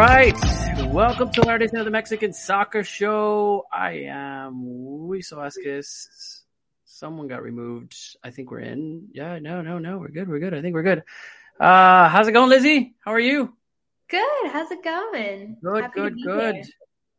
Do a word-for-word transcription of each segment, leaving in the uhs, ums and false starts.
right. Welcome to our edition of the Mexican Soccer Show. I am Luis Vasquez. Someone got removed. I think we're in. Yeah, no, no, no. We're good. We're good. I think we're good. Uh, how's it going, Lizzie? How are you? Good. How's it going? Good, Happy good, to be good. here.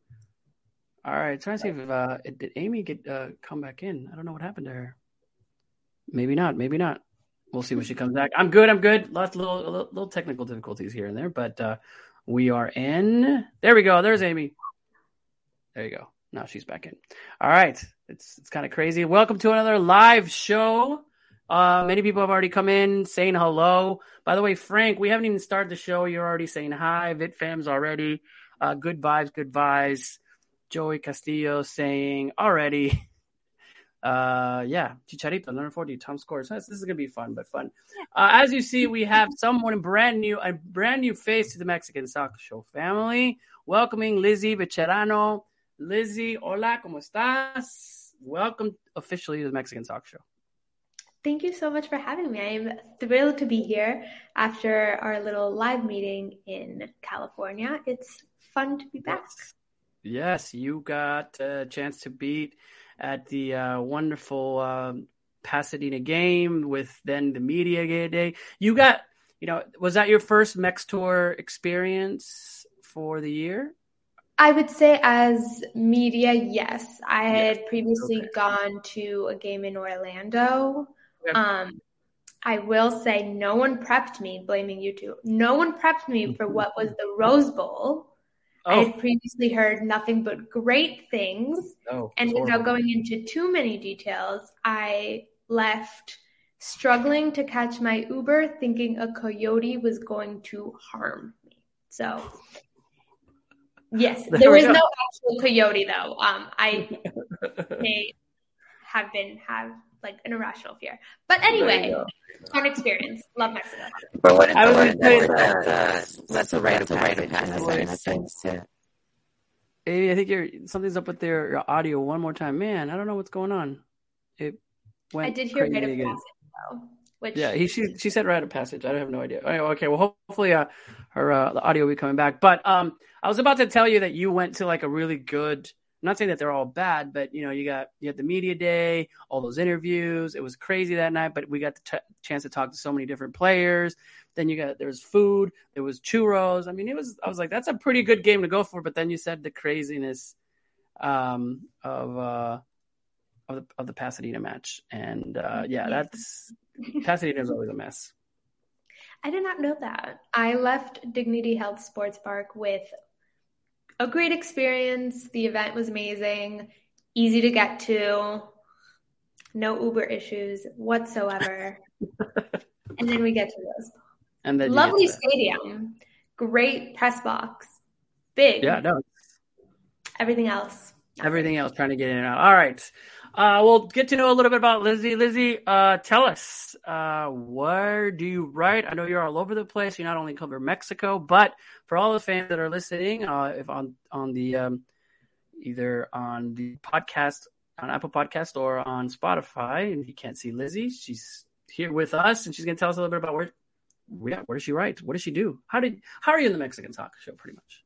All right. Trying to see if uh, did Amy get uh, come back in? I don't know what happened to her. Maybe not. Maybe not. We'll see when she comes back. I'm good. I'm good. Lots of little, little, little technical difficulties here and there, but uh, we are in. There we go. There's Amy. There you go. Now she's back in. All right. It's it's kind of crazy. Welcome to another live show. Uh, many people have already come in saying hello. By the way, Frank, we haven't even started the show. You're already saying hi. VitFams already. Uh, good vibes, good vibes. Joey Castillo saying already. Uh, yeah, Chicharito, number forty, Tom scores. This is going to be fun, but fun. Uh, as you see, we have someone brand new, a brand new face to the Mexican Soccer Show family. Welcoming Lizzie Becherano. Lizzie, hola, ¿cómo estás? Welcome officially to the Mexican Soccer Show. Thank you so much for having me. I'm thrilled to be here after our little live meeting in California. It's fun to be back. Yes, you got a chance to beat at the uh, wonderful um, Pasadena game with then the media day. You got, you know, was that your first Mex Tour experience for the year? I would say as media, yes. I had yes. previously okay. gone to a game in Orlando. Okay. Um, I will say no one prepped me, blaming you two. No one prepped me for what was the Rose Bowl. Oh. I had previously heard nothing but great things. Oh, and without going into too many details, I left struggling to catch my Uber, thinking a coyote was going to harm me. So, yes, there, there was go. no actual coyote, though. Um, I may have been have like an irrational fear. But anyway, fun experience. Love Mexico. But what I was going to say that that's a rite of passage. Amy, I think you're something's up with their your audio one more time. Man, I don't know what's going on. It went I did hear crazy rite of again. passage though. Which... Yeah, he she she said rite of passage. I have no idea. Okay, well hopefully uh, her uh, the audio will be coming back. But um, I was about to tell you that you went to like a really good. I'm not saying that they're all bad, but you know, you got you had the media day, all those interviews. It was crazy that night, but we got the t- chance to talk to so many different players. Then you got there was food, there was churros. I mean, it was. I was like, that's a pretty good game to go for. But then you said the craziness um, of uh, of the of the Pasadena match, and uh, yeah, that's Pasadena is always a mess. I did not know that. I left Dignity Health Sports Park with a great experience. The event was amazing, easy to get to, no Uber issues whatsoever. And then we get to Rose Bowl. And then lovely stadium, great press box, big. Yeah, no. Everything else. Everything else, trying to get in and out. All right. Uh, we'll get to know a little bit about Lizzie. Lizzie, uh, tell us, uh, where do you write? I know you're all over the place. You not only cover Mexico, but for all the fans that are listening, uh, if on on the um, either on the podcast, on Apple Podcast or on Spotify, and you can't see Lizzie, she's here with us, and she's going to tell us a little bit about where, yeah, where does she write? What does she do? How did how are you in the Mexican Soccer Show, pretty much?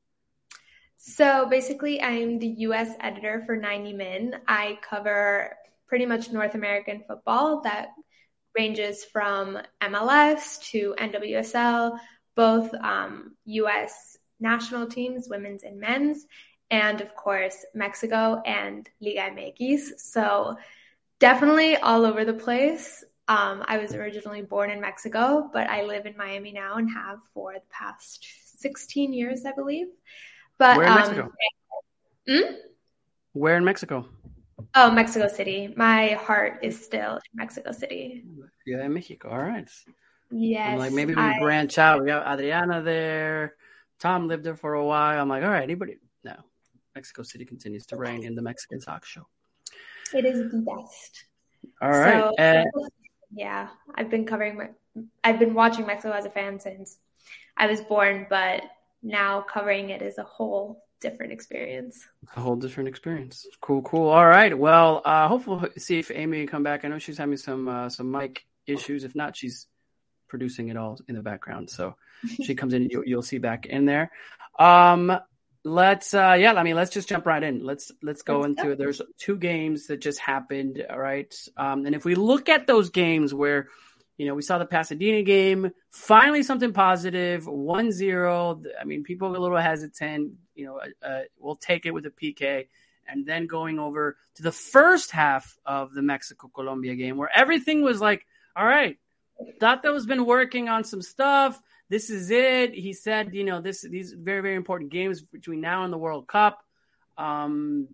So basically, I'm the U S editor for ninety min. I cover pretty much North American football that ranges from M L S to N W S L, both um, U S national teams, women's and men's, and of course, Mexico and Liga M X. So definitely all over the place. Um, I was originally born in Mexico, but I live in Miami now and have for the past sixteen years, I believe. But, Where in um, Mexico? Hmm? Where in Mexico? Oh, Mexico City. My heart is still in Mexico City. Yeah, in Mexico. All right. Yes. I'm like, maybe we I... branch out. We got Adriana there. Tom lived there for a while. I'm like, all right, anybody? No. Mexico City continues to reign in the Mexican Soccer Show. It is the best. All right. So, uh, yeah, I've been covering, my, I've been watching Mexico as a fan since I was born, but now covering it is a whole different experience. A whole different experience. Cool, cool. All right. Well, uh, hopefully we'll see if Amy can come back. I know she's having some uh, some mic issues. If not, she's producing it all in the background. So she comes in, you'll, you'll see back in there. Um, let's uh, yeah, I mean, let's just jump right in. Let's let's go Let's into go. it. There's two games that just happened, all right? Um, and if we look at those games where, you know, we saw the Pasadena game, finally something positive, one zero. I mean, people are a little hesitant, you know, uh, we'll take it with a P K. And then going over to the first half of the Mexico-Colombia game where everything was like, all right, Tata's been working on some stuff. This is it. He said, you know, this these very, very important games between now and the World Cup. Um,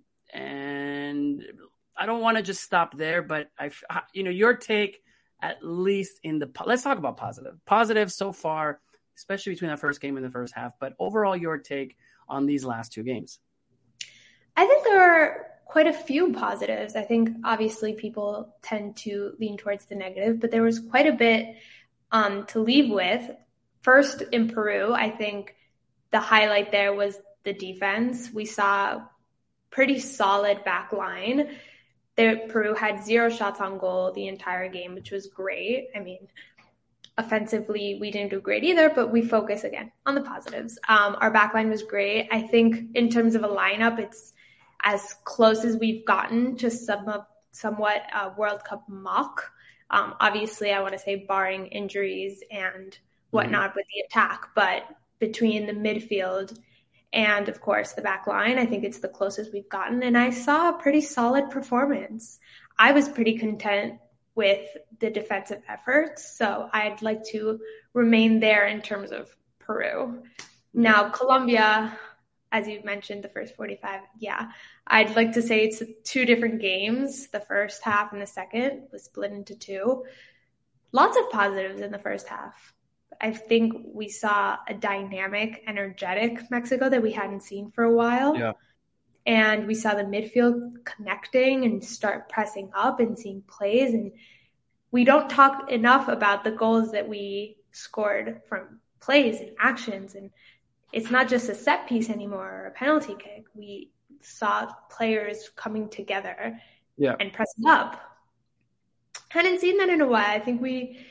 and I don't want to just stop there, but I, you know, your take, at least in the, let's talk about positive. Positive so far, especially between that first game and the first half, but overall your take on these last two games. I think there are quite a few positives. I think obviously people tend to lean towards the negative, but there was quite a bit um, to leave with. First, in Peru, I think the highlight there was the defense. We saw pretty solid back line. There, Peru had zero shots on goal the entire game, which was great. I mean, offensively, we didn't do great either, but we focus again on the positives. Um, our back line was great. I think in terms of a lineup, it's as close as we've gotten to some somewhat uh, World Cup mock. Um, obviously, I want to say barring injuries and whatnot mm-hmm. with the attack, but between the midfield and, of course, the back line, I think it's the closest we've gotten. And I saw a pretty solid performance. I was pretty content with the defensive efforts, so I'd like to remain there in terms of Peru. Now, Colombia, as you mentioned, the first forty-five, yeah, I'd like to say it's two different games. The first half and the second was split into two. Lots of positives in the first half. I think we saw a dynamic, energetic Mexico that we hadn't seen for a while. Yeah. And we saw the midfield connecting and start pressing up and seeing plays. And we don't talk enough about the goals that we scored from plays and actions. And it's not just a set piece anymore or a penalty kick. We saw players coming together yeah. and pressing up. Hadn't seen that in a while. I think we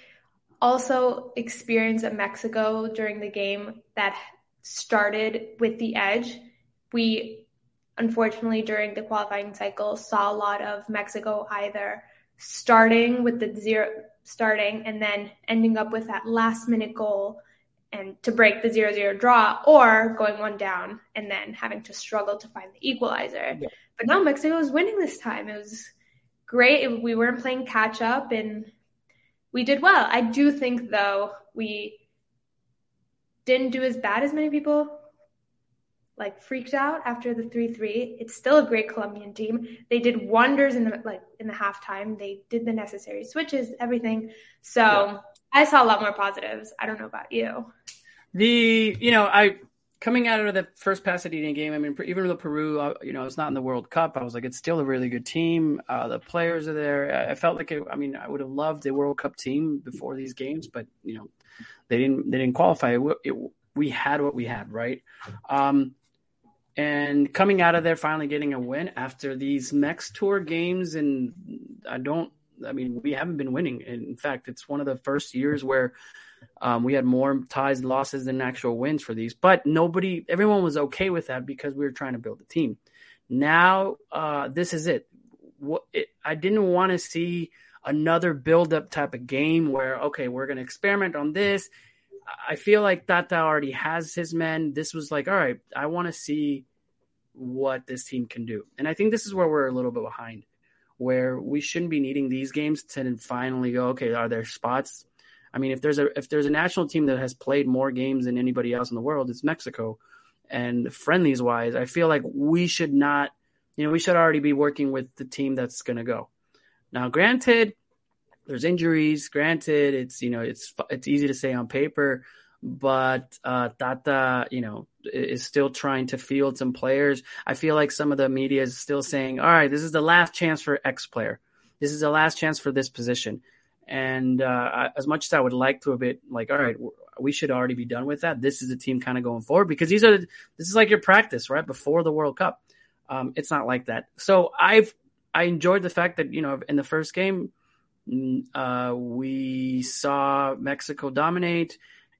also experienced a Mexico during the game that started with the edge. We, unfortunately, during the qualifying cycle, saw a lot of Mexico either starting with the zero, starting and then ending up with that last minute goal and to break the zero zero draw, or going one down and then having to struggle to find the equalizer. Yeah. But now Mexico was winning this time. It was great. We weren't playing catch up and we did well. I do think, though, we didn't do as bad as many people like freaked out after the three three. It's still a great Colombian team. They did wonders in the like in the halftime. They did the necessary switches, everything. So yeah. I saw a lot more positives. I don't know about you. The you know I coming out of the first Pasadena game. I mean, even though Peru, uh, you know, it's not in the World Cup, I was like, it's still a really good team. Uh, the players are there. I felt like it, I mean, I would have loved a World Cup team before these games, but you know, they didn't they didn't qualify. It, it, we had what we had, right? Um, And coming out of there, finally getting a win after these Mex Tour games. And I don't, I mean, we haven't been winning. In fact, it's one of the first years where um, we had more ties, losses than actual wins for these. But nobody, everyone was okay with that because we were trying to build a team. Now, uh, this is it. What, it I didn't want to see another build-up type of game where, okay, we're going to experiment on this. I feel like Tata already has his men. This was like, all right, I want to see what this team can do. And I think this is where we're a little bit behind, where we shouldn't be needing these games to then finally go, okay, are there spots? I mean, if there's a if there's a national team that has played more games than anybody else in the world, it's Mexico. And friendlies wise, I feel like we should not, you know, we should already be working with the team that's going to go. Now, granted, there's injuries. Granted, it's, you know, it's it's easy to say on paper, but uh, Tata, you know, is still trying to field some players. I feel like some of the media is still saying, all right, this is the last chance for X player. This is the last chance for this position. And uh, as much as I would like to a bit, like, all right, we should already be done with that. This is the team kind of going forward because these are, this is like your practice, right? Before the World Cup. Um, it's not like that. So I've, I enjoyed the fact that, you know, in the first game, uh, we saw Mexico dominate.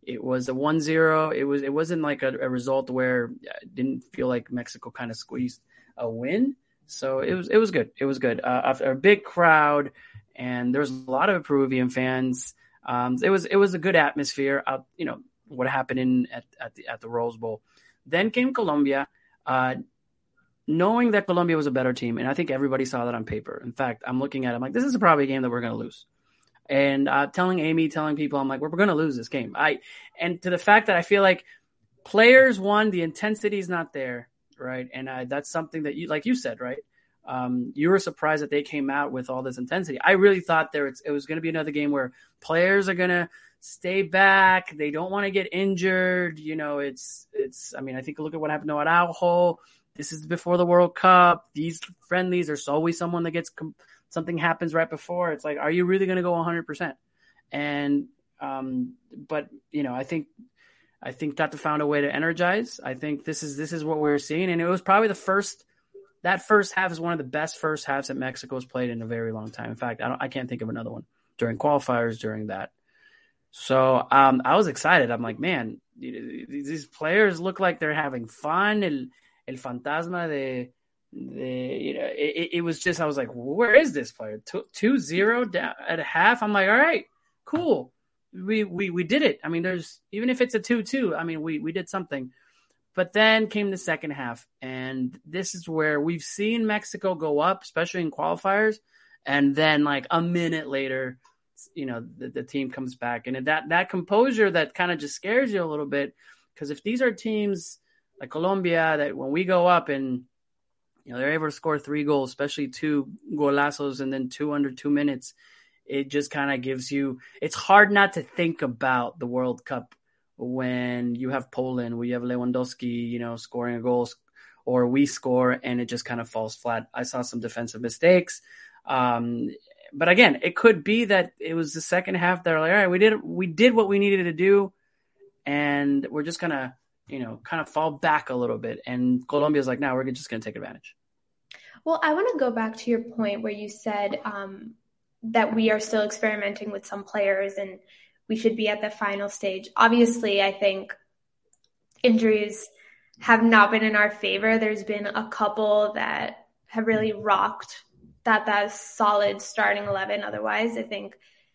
It was a one zero. It was it wasn't like a, a result where it didn't feel like Mexico kind of squeezed a win. So it was it was good. It was good. Uh, after a big crowd, and there was a lot of Peruvian fans. Um, it was it was a good atmosphere. Uh, you know what happened in at at the at the Rose Bowl. Then came Colombia. Uh, knowing that Colombia was a better team, and I think everybody saw that on paper. In fact, I'm looking at it, I'm like, this is probably a game that we're going to lose. And uh, telling Amy, telling people, I'm like, we're, we're going to lose this game. I And to the fact that I feel like players, one, the intensity is not there, right? And uh, that's something that, you, like you said, right? Um, you were surprised that they came out with all this intensity. I really thought there it was going to be another game where players are going to stay back. They don't want to get injured. You know, it's, it's, I mean, I think look at what happened to Araujo. This is before the World Cup. These friendlies, there's always someone that gets com- something happens right before. It's like, are you really going to go one hundred percent? And, um, but, you know, I think, I think Tata found a way to energize. I think this is, this is what we're seeing. And it was probably the first, that first half is one of the best first halves that Mexico's played in a very long time. In fact, I don't, I can't think of another one during qualifiers during that. So um, I was excited. I'm like, man, these players look like they're having fun. El, el fantasma de, de you know, it, it was just, I was like, where is this player? two zero down at a half. I'm like, all right, cool. We, we, we did it. I mean, there's, even if it's a two two, I mean, we, we did something. But then came the second half. And this is where we've seen Mexico go up, especially in qualifiers. And then like a minute later, you know, the, the team comes back. And that, that composure that kind of just scares you a little bit. Because if these are teams like Colombia, that when we go up and, you know, they're able to score three goals, especially two golazos and then two under two minutes, it just kind of gives you, it's hard not to think about the World Cup when you have Poland, we have Lewandowski, you know, scoring a goal, or we score and it just kind of falls flat. I saw some defensive mistakes. Um, but again, it could be that it was the second half that are like, all right, we did, we did what we needed to do. And we're just going to, you know, kind of fall back a little bit. And Colombia's like, now we're just going to take advantage. Well, I want to go back to your point where you said um, that we are still experimenting with some players and we should be at the final stage. Obviously, I think injuries have not been in our favor. There's been a couple that have really rocked that that solid starting eleven. Otherwise, I think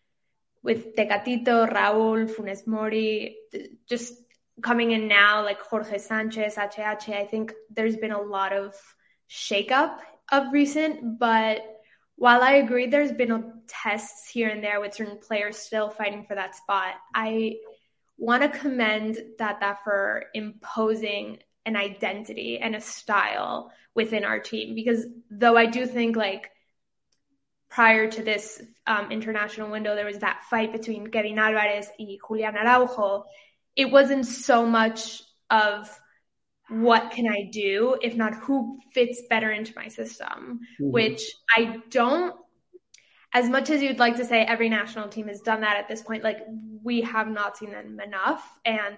with Tecatito, Raúl, Funes Mori, just coming in now, like Jorge Sanchez, H H, I think there's been a lot of shakeup of recent. But while I agree there's been a tests here and there with certain players still fighting for that spot, I want to commend Tata for imposing an identity and a style within our team. Because though I do think like prior to this um, international window, there was that fight between Kevin Alvarez and Julian Araujo, it wasn't so much of what can I do, if not who fits better into my system, mm-hmm. which I don't, as much as you'd like to say every national team has done that at this point, like we have not seen them enough. And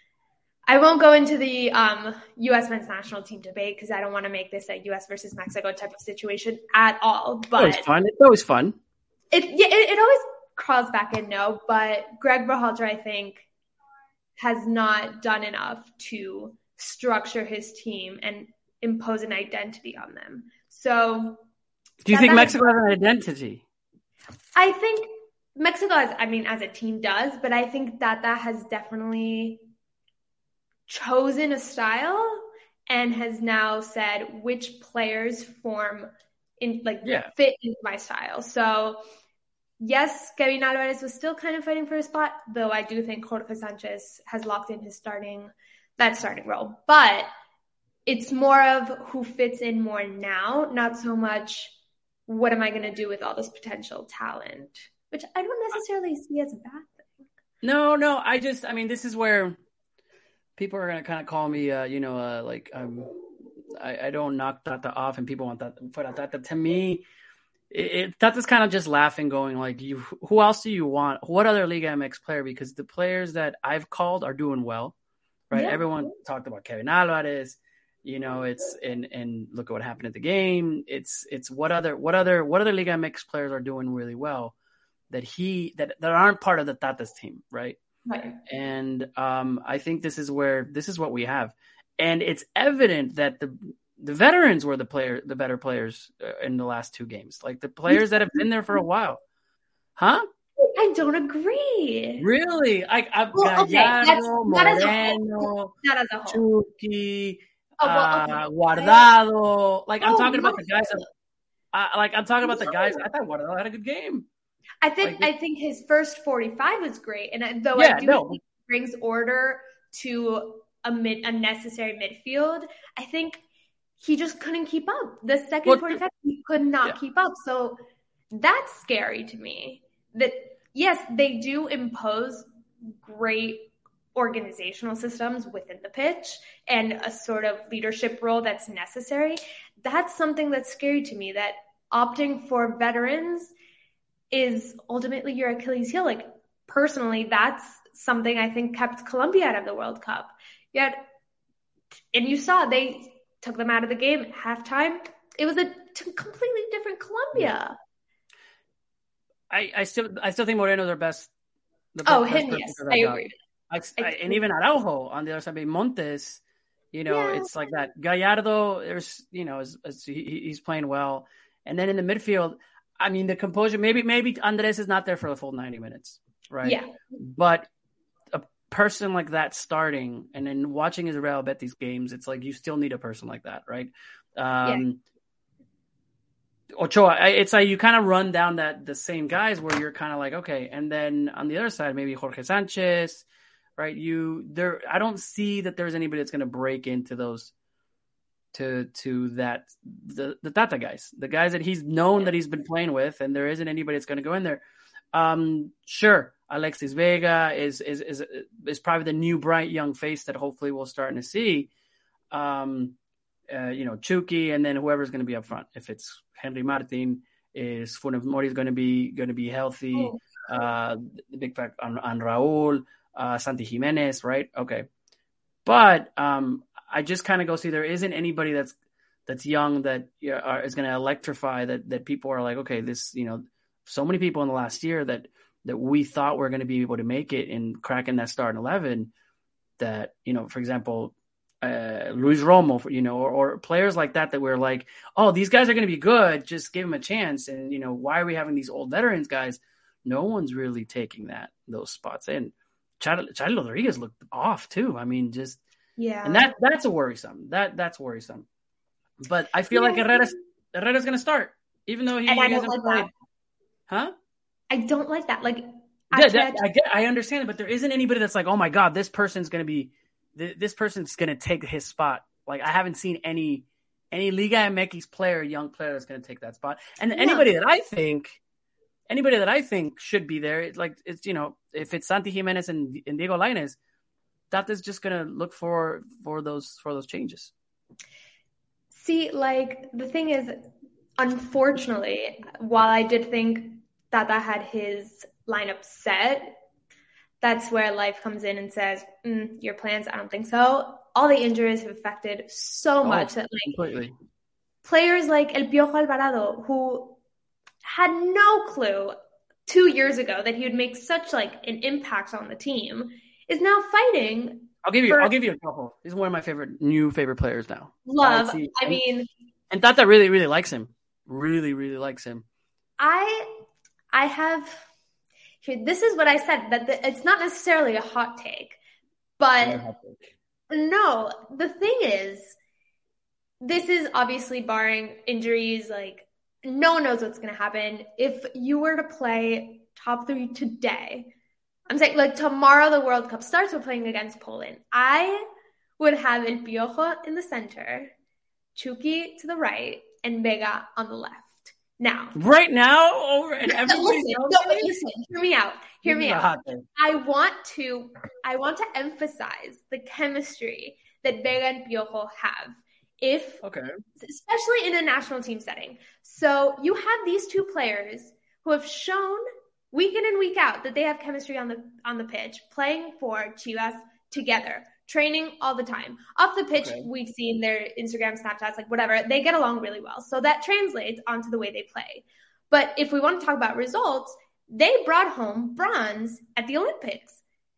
I won't go into the um, U S men's national team debate because I don't want to make this a U S versus Mexico type of situation at all. But it's fun. It's always fun. It, yeah, it, it always crawls back in, no. But Greg Berhalter, I think, has not done enough to structure his team and impose an identity on them. So do you think Mexico has an identity? I think Mexico has, I mean, as a team does, but I think that that has definitely chosen a style and has now said which players form in like yeah. fit into my style. So yes, Kevin Alvarez was still kind of fighting for a spot, though I do think Jorge Sanchez has locked in his starting that starting role. But it's more of who fits in more now, not so much what am I going to do with all this potential talent, which I don't necessarily see as a bad thing. No, no, I just, I mean, this is where people are going to kind of call me, uh, you know, uh, like um, I, I don't knock Tata off and people want that. But Tata, to me, it, it, Tata's kind of just laughing, going like, "You, who else do you want? What other Liga M X player?" Because the players that I've called are doing well. Right. Yeah. Everyone talked about Kevin Alvarez, you know, it's and and look at what happened at the game. It's it's what other what other what other Liga M X players are doing really well that he that, that aren't part of the Tata's team. Right. Right. And um, I think this is where this is what we have, and it's evident that the the veterans were the player, the better players uh, in the last two games, like the players that have been there for a while, huh? I don't agree. Really? I, I Well, okay, Gallardo, that's not as a Moreno, whole. Not as a whole. Chucky, Oh, well, okay. uh, Guardado. Like I'm Oh, talking about no. the guys. That, uh, like I'm talking about the guys. I thought Guardado had a good game. I think Like, I think his first forty-five was great, and I- though Yeah, I do no. think he brings order to a mid a necessary midfield, I think he just couldn't keep up. The second Well, forty-five, he could not yeah. keep up. So that's scary to me. That yes, they do impose great organizational systems within the pitch and a sort of leadership role that's necessary. That's something that's scary to me. That opting for veterans is ultimately your Achilles heel. Like personally, that's something I think kept Colombia out of the World Cup. Yet, and you saw they took them out of the game at halftime. It was a t- completely different Colombia. I, I still I still think Moreno's their best. The Oh, best him, person yes, for that I job. agree. I, I, and even Araujo on the other side, Montes, you know, Yeah. it's like that. Gallardo, there's, you know, is, is, he, he's playing well. And then in the midfield, I mean, the composure, maybe, maybe Andres is not there for the full ninety minutes, right? Yeah. But a person like that starting and then watching his Real Betis games, it's like you still need a person like that, right? Um, Ochoa, I- it's like you kind of run down that the same guys where you're kind of like, okay. And then on the other side, maybe Jorge Sanchez, right? You there, I don't see that there's anybody that's going to break into those, to to that the the Tata guys, the guys that he's known that he's been playing with, and there isn't anybody that's going to go in there. Um, sure, Alexis Vega is is is is probably the new bright young face that hopefully we'll start to see. Um, uh, you know, Chucky, and then whoever's going to be up front. If it's Henry Martin, is Funes Mori is going to be going to be healthy. Oh. Uh, the big fact on, on Raul, uh, Santi Jimenez, right? Okay, but um, I just kind of go see there isn't anybody that's that's young that you know, are, is going to electrify that that people are like, okay, this, you know, so many people in the last year that that we thought were going to be able to make it and crack in that starting eleven. That, you know, for example. Uh, Luis Romo, you know, or, or players like that that we're like, oh, these guys are going to be good. Just give them a chance. And, you know, why are we having these old veterans guys? No one's really taking that those spots in. Charlie, Charlie Rodriguez looked off too. I mean, just Yeah. and that that's a worrisome. That that's worrisome. But I feel Yeah. like Herrera's Herrera's going to start, even though he And I don't hasn't like played. that. Huh? I don't like that. Like, Yeah, actually, that, I get, I understand it, but there isn't anybody that's like, oh my god, this person's going to be. This person's going to take his spot. Like, I haven't seen any any Liga M X player, young player that's going to take that spot. And Yeah. anybody that I think, anybody that I think should be there, it's like, it's, you know, if it's Santi Jimenez and, and Diego Lainez, Tata's just going to look for for those for those changes. See, like, the thing is, unfortunately, while I did think Tata had his lineup set, that's where life comes in and says, mm, your plans, I don't think so. All the injuries have affected so Oh, much that, like, completely. players like El Piojo Alvarado, who had no clue two years ago that he would make such, like, an impact on the team, is now fighting. I'll give you. for I'll give you a couple. He's one of my favorite new favorite players now. love. see- I mean, And Tata really, really likes him. Really, really likes him. I, I have. Here, this is what I said, that the, it's not necessarily a hot take, but no, the thing is, this is obviously barring injuries. Like, no one knows what's going to happen. If you were to play top three today, I'm saying, like, tomorrow the World Cup starts, we're playing against Poland. I would have El Piojo in the center, Chucky to the right, and Vega on the left. Now, Right now, over and no, everybody listen, else. no, but listen, hear me out. Hear me This is a out. hot take. I want to I want to emphasize the chemistry that Vega and Piojo have. If Okay. especially in a national team setting. So you have these two players who have shown week in and week out that they have chemistry on the on the pitch, playing for Chivas together, training all the time. Off the pitch, Okay. we've seen their Instagram, Snapchats, like whatever. They get along really well. So that translates onto the way they play. But if we want to talk about results, they brought home bronze at the Olympics.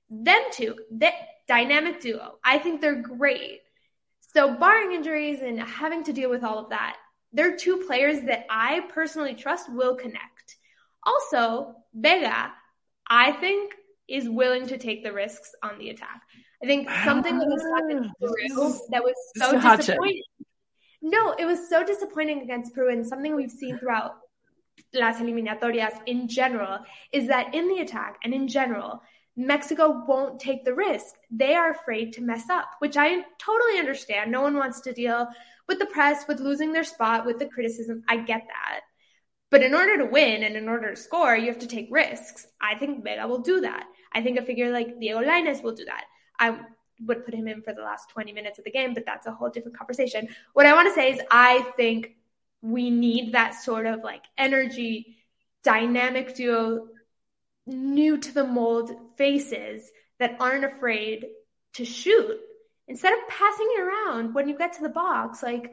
them two, that dynamic duo, I think they're great. So barring injuries and having to deal with all of that, they're two players that I personally trust will connect. Also, Vega, I think, is willing to take the risks on the attack. I think something that was Peru that was so disappointing. No, it was so disappointing against Peru, and something we've seen throughout las eliminatorias in general is that in the attack and in general, Mexico won't take the risk. They are afraid to mess up, which I totally understand. No one wants to deal with the press, with losing their spot, with the criticism. I get that. But in order to win and in order to score, you have to take risks. I think Vega will do that. I think a figure like Diego Lainez will do that. I would put him in for the last twenty minutes of the game, but that's a whole different conversation. What I want to say is I think we need that sort of like energy, dynamic duo, new to the mold faces that aren't afraid to shoot. Instead of passing it around when you get to the box, like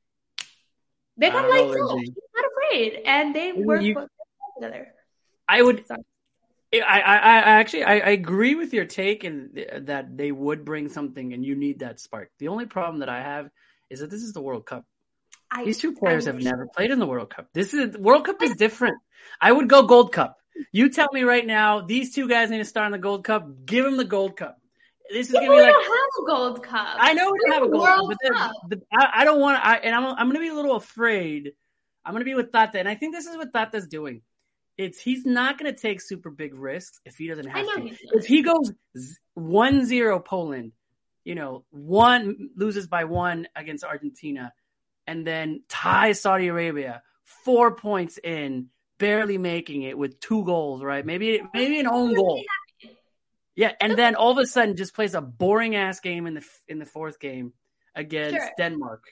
they got lights out. He's not afraid, and they work you, together. I would. Sorry. I, I, I actually I, I agree with your take and th- that they would bring something, and you need that spark. The only problem that I have is that this is the World Cup. I, These two players I, have never played in the World Cup. This is World Cup is different. I would go Gold Cup. You tell me right now, these two guys need to start in the Gold Cup. Give them the Gold Cup. This is yeah, gonna be we like don't have a Gold Cup. I know we don't have a Gold World Cup, but the, I, I don't want. I and I'm I'm gonna be a little afraid. I'm gonna be with Tata, and I think this is what Tata's doing. It's he's not gonna take super big risks if he doesn't have to. If he goes one zero Poland, you know, one loses by one against Argentina, and then ties Saudi Arabia, four points in, barely making it with two goals, right? Maybe maybe an own goal. Yeah, and then all of a sudden just plays a boring ass game in the in the fourth game against sure. Denmark.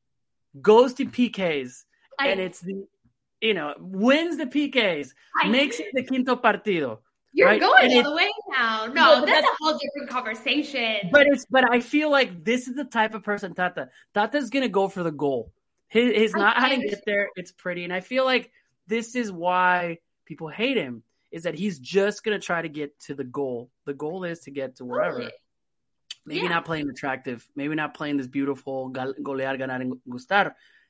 Goes to P Ks, I, and it's the you know wins the P Ks, I, makes it the quinto partido. You're right? going and all the way now. No, that's, that's a whole different conversation. But it's but I feel like this is the type of person Tata. Tata's gonna go for the goal. He, he's not how to get there. It's pretty, and I feel like this is why people hate him. Is that he's just going to try to get to the goal. The goal is to get to wherever. Totally. Maybe yeah. not playing attractive. Maybe not playing this beautiful golear, ganar, and gustar.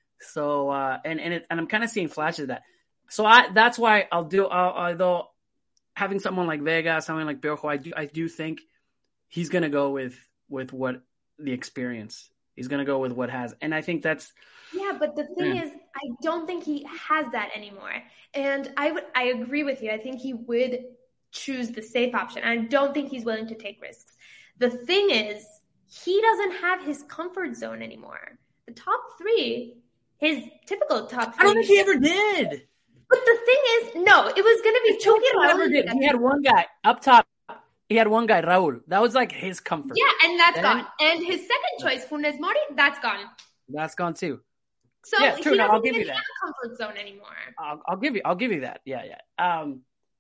So, uh, and and, it, and I'm kind of seeing flashes of that. So I that's why I'll do, I'll, although having someone like Vega, someone like Piojo, I do, I do think he's going to go with, with what the experience. He's going to go with what has. And I think that's. Yeah, but the thing yeah. is, I don't think he has that anymore. And I would, I agree with you. I think he would choose the safe option. I don't think he's willing to take risks. The thing is, he doesn't have his comfort zone anymore. The top three, his typical top three. I don't think he ever did. But the thing is, no, it was going to be Chucky and Raul. Did. He had one guy up top. He had one guy, Raul. That was like his comfort. Yeah, and that's then, gone. And his second choice, Funes Mori, that's gone. That's gone too. So yeah, true. he No, doesn't I'll give even you that. have a comfort zone anymore. I'll, I'll give you. I'll give you that. Yeah, yeah. Um,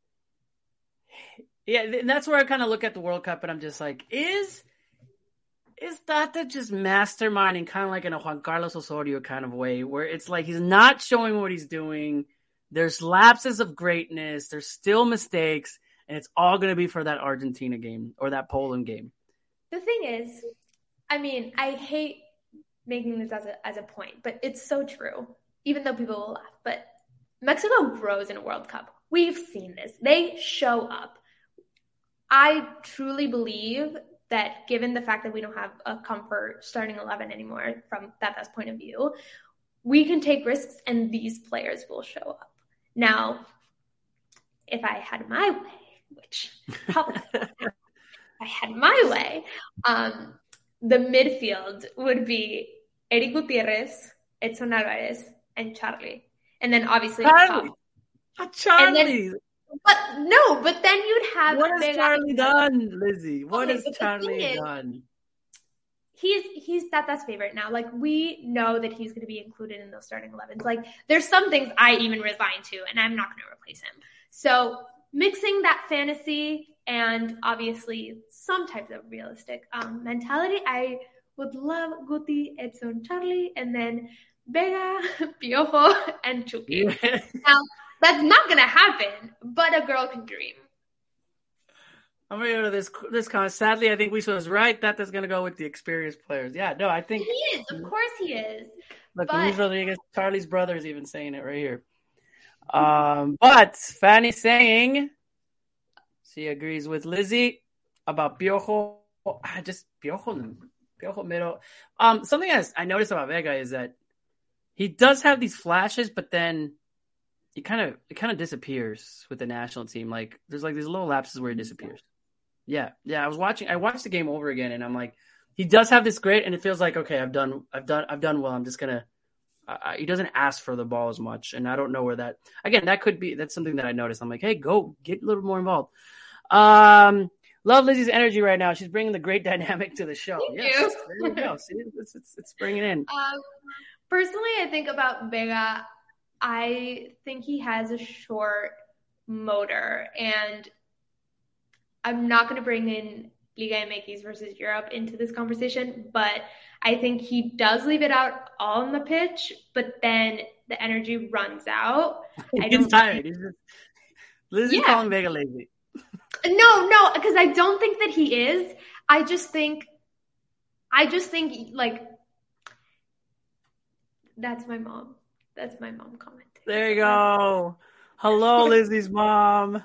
yeah, and that's where I kind of look at the World Cup, and I'm just like, is is Tata just masterminding, kind of like in a Juan Carlos Osorio kind of way, where it's like he's not showing what he's doing. There's lapses of greatness. There's still mistakes, and it's all going to be for that Argentina game or that Poland game. The thing is, I mean, I hate making this as a as a point, but it's so true, even though people will laugh. But Mexico grows in a World Cup. We've seen this. They show up. I truly believe that given the fact that we don't have a comfort starting eleven anymore from Tata's point of view, we can take risks and these players will show up. Now, if I had my way, which probably if I had my way, um, the midfield would be Eric Gutierrez, Edson Alvarez, and Charlie. And then obviously Charlie. Top. Charlie. Then, but no, but then you'd have What has Charlie done, Lizzie? What okay, has Charlie is, done? He's he's Tata's favorite now. Like, we know that he's going to be included in those starting elevens. Like, there's some things I even resign to, and I'm not going to replace him. So mixing that fantasy and obviously some type of realistic um, mentality, I would love Guti, Edson, Charlie, and then Vega, Piojo, and Chucky. Now, that's not going to happen, but a girl can dream. I'm gonna go to this this comment. Sadly, I think we was right. That is gonna go with the experienced players. Yeah, no, I think he is. Of course, he is. Look, but... Luis Rodriguez, Charlie's brother, is even saying it right here. Um, but Fanny's saying she agrees with Lizzie about Piojo. Ah, just Piojo, Piojo middle. Um, something else I noticed about Vega is that he does have these flashes, but then he kind of it kind of disappears with the national team. Like there's like these little lapses where he disappears. Yeah, yeah. I was watching. I watched the game over again, and I'm like, he does have this grit, and it feels like okay, I've done, I've done, I've done well. I'm just gonna. Uh, he doesn't ask for the ball as much, and I don't know where that. Again, that could be. That's something that I noticed. I'm like, hey, go get a little more involved. Um, love Lizzie's energy right now. She's bringing the great dynamic to the show. Thank yes, you. there you go. See, it's, it's it's bringing in. Um, personally, I think about Vega. I think he has a short motor, and I'm not going to bring in Liga M X versus Europe into this conversation, but I think he does leave it out all on the pitch, but then the energy runs out. I He's don't tired. think... He's just... Lizzie's yeah. calling Vega lazy. No, no, because I don't think that he is. I just think, I just think like, that's my mom. That's my mom commenting. There you go. Hello, Lizzie's mom.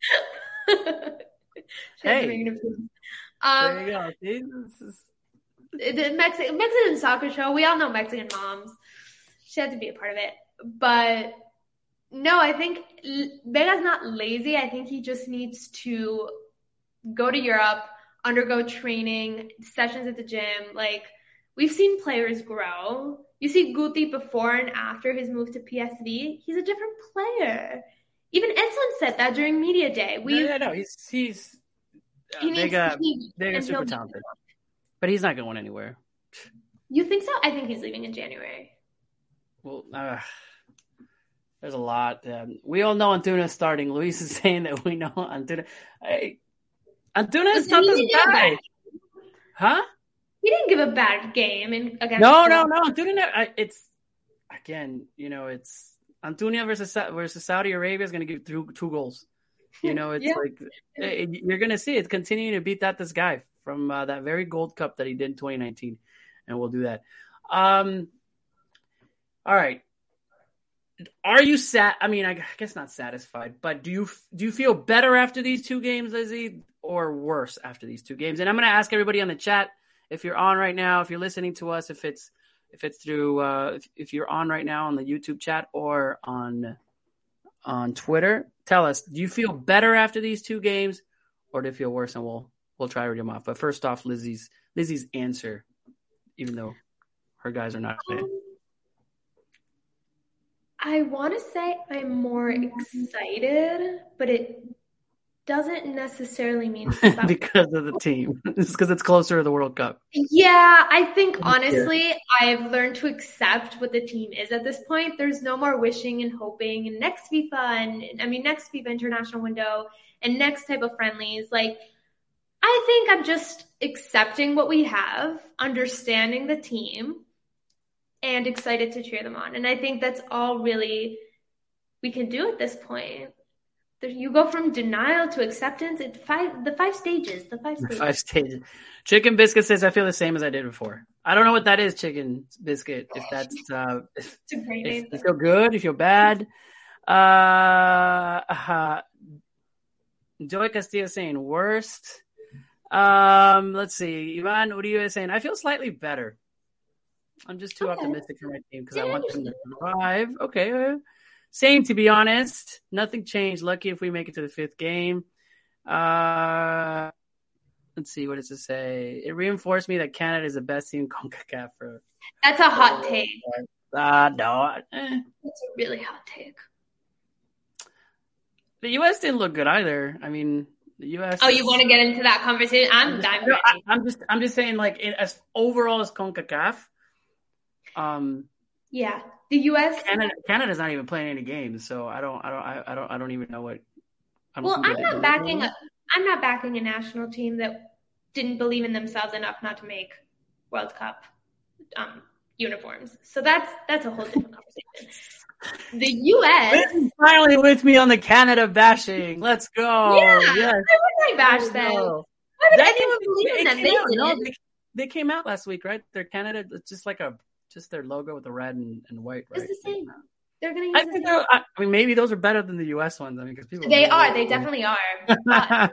Hey. Um, there you go. See, this is... The Mexican, Mexican soccer show. We all know Mexican moms. She had to be a part of it. But no, I think Vega's not lazy. I think he just needs to go to Europe, undergo training, sessions at the gym. Like, we've seen players grow. You see Guti before and after his move to P S V. He's a different player. Even Edson said that during media day. We, no, no, no. He's he's uh, he Vega. needs, Vega's super talented, but he's not going anywhere. You think so? I think he's leaving in January. Well, uh, there's a lot. Um, we all know Antuna is starting. Luis is saying that we know Antuna. I, Antuna is not this guy. Huh? He didn't give a bad game in, against. No, no, no. Antuna, I, it's again, you know, it's Antuna versus versus Saudi Arabia is going to give two two goals. You know, it's yeah. like it, you're going to see it continuing to beat that this guy from uh, that very Gold Cup that he did in twenty nineteen, and we'll do that. Um, all right. Are you sat? I mean, I guess not satisfied, but do you do you feel better after these two games, Lizzie, or worse after these two games? And I'm going to ask everybody on the chat. If you're on right now, if you're listening to us, if it's if it's through uh, if, if you're on right now on the YouTube chat or on on Twitter, tell us, do you feel better after these two games, or do you feel worse? And we'll we'll try to read them off. But first off, Lizzie's Lizzie's answer, even though her guys are not in it. I want to say I'm more excited, but it doesn't necessarily mean because of the team. It's because it's closer to the World Cup. Yeah, I think honestly, yeah. I've learned to accept what the team is at this point. There's no more wishing and hoping. And next FIFA, and I mean next FIFA international window, and next type of friendlies, like I think I'm just accepting what we have, understanding the team, and excited to cheer them on. And I think that's all really we can do at this point. You go from denial to acceptance. It's five, the five stages, the five stages. Five stages. Chicken Biscuit says, I feel the same as I did before. I don't know what that is, Chicken Biscuit. If that's, uh, if, it's a great name. If you feel good, you feel bad. Uh, uh, Joy Castillo saying worst. Um, let's see. Ivan Uribe saying, I feel slightly better. I'm just too okay. optimistic for my team because I want them to survive. Okay. Same, to be honest. Nothing changed. Lucky if we make it to the fifth game. Uh, let's see. What does it say? It reinforced me that Canada is the best team in CONCACAF. For, That's a hot take. Uh, no. Eh. That's a really hot take. The U S didn't look good either. I mean, the U S. Oh, you want to get into that conversation? I'm, I'm just, I'm, no, I, I'm just, I'm just saying, like, in, as overall as CONCACAF. Um. Yeah. The U S Canada, Canada's not even playing any games, so I don't, I don't, I, I don't, I don't even know what. I don't well, I'm not backing a, I'm not backing a national team that didn't believe in themselves enough not to make World Cup um, uniforms. So that's that's a whole different conversation. The U S finally with me on the Canada bashing. Let's go. Yeah, yes. why would I bash them? Why would That anyone came, believe in them? They out, no, didn't. they, they came out last week, right? They're Canada. It's just like a just their logo with the red and, and white, right? It's the same. They're gonna use I the think same. I, I mean, maybe those are better than the U S ones. I mean, because people They really are. They definitely are. But,